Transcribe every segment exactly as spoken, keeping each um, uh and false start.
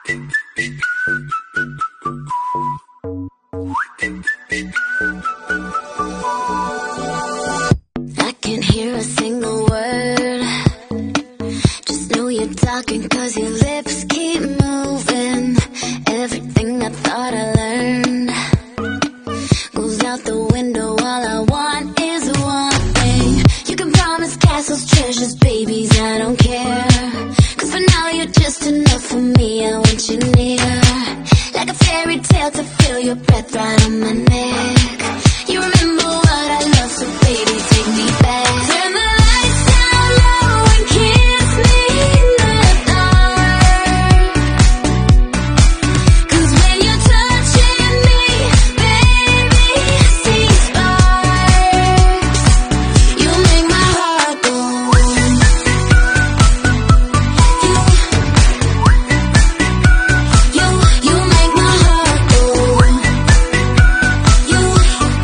I can't hear a single word. Just know you're talking 'cause your lips keep moving. Everything I thought I learned goes out the window. All I want is one thing. You can promise castles, treasures, babies, I don't care. 'Cause for now you're just enough for me. I want you near, like a fairy tale, to feel your breath right on my neck. You remember what I love, so baby, take me back. Turn the lights down low and kiss me in the dark. 'Cause when you're touching me, baby, see sparks. You make my heart go. You, you, you make my heart go. You, you,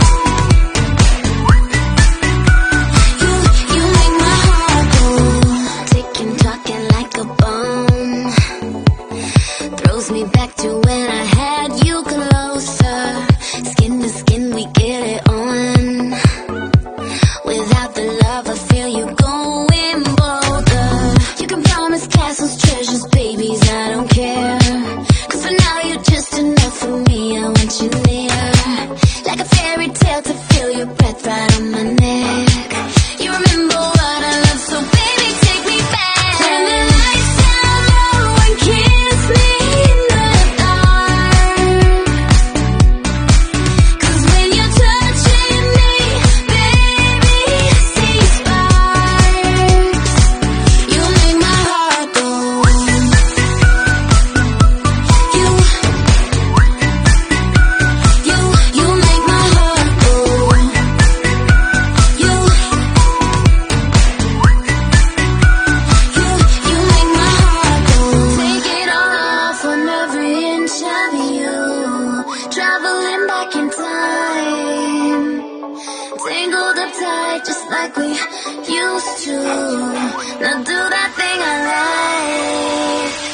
you make my heart go. Ticking, talking like a bomb, throws me back to when I had you closer. Skin to skin, we get it on. Without the love, I feel you going bolder. You can promise castles, treasures, babies, I don't care. 'Cause for now you're just enough for me. I want you near, like a fairy tale, to feel your breath right on my neck. You remember what I love, so baby, take me back. Turn the lights down low and kiss me in the dark. 'Cause when you're touching me, baby, see sparks. You make my heart go. You, you, you make my heart go. You, you, you make my heart go. Take it all off on every inch of you, traveling back in time, tangled up tight just like we used to. Now do that thing I like.